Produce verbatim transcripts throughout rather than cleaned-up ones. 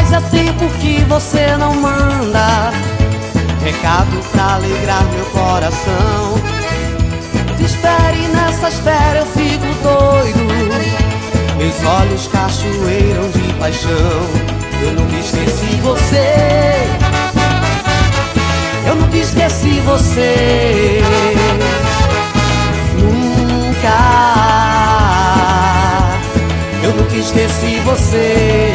faz é tempo que você não manda recado pra alegrar meu coração. Te espere nessa espera, eu fico doido. Meus olhos cachoeiram de paixão. Eu nunca esqueci você. Eu nunca esqueci você. Nunca. Eu nunca esqueci você.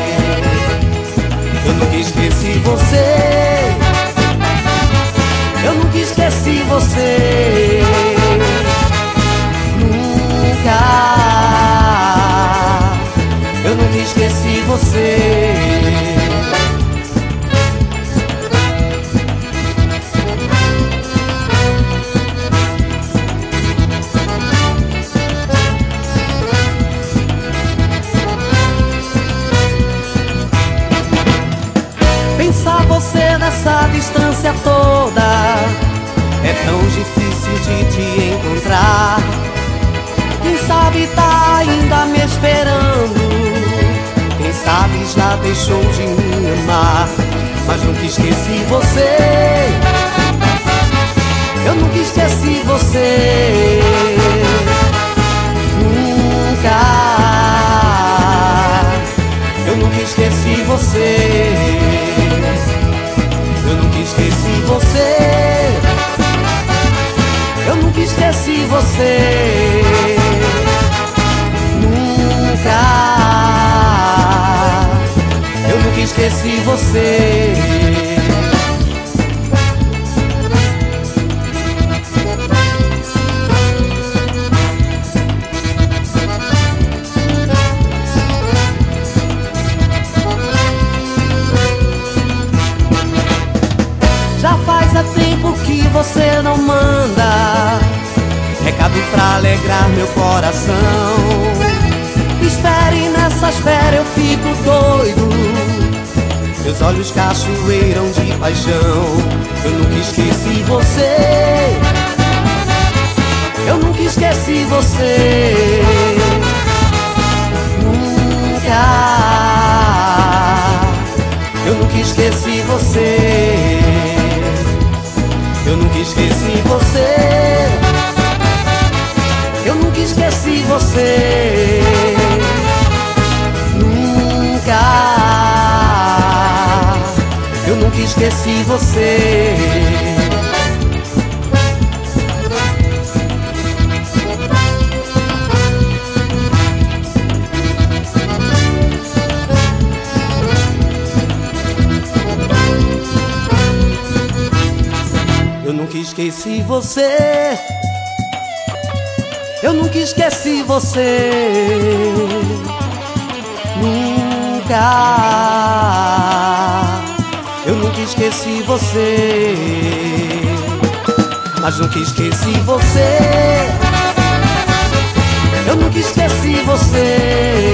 Eu nunca esqueci você. Eu nunca esqueci você. Nunca. Eu nunca esqueci você. Pensar você nessa distância toda é tão difícil de te encontrar. Quem sabe tá ainda me esperando. Quem sabe já deixou de me amar. Mas nunca esqueci você. Eu nunca esqueci você. Nunca. Eu nunca esqueci você. Eu nunca esqueci você. Eu nunca esqueci você. Nunca. Eu nunca esqueci você. Já faz é tempo que você não manda recado pra alegrar meu coração. Espere nessa espera, eu fico doido. Meus olhos cachoeiram de paixão. Eu nunca esqueci você. Eu nunca esqueci você. Nunca. Eu nunca esqueci você. Eu nunca esqueci você. Eu nunca esqueci você. Nunca. Eu nunca esqueci você. Eu nunca esqueci você. Eu nunca esqueci você. Nunca. Eu nunca esqueci você. Mas nunca esqueci você. Eu nunca esqueci você.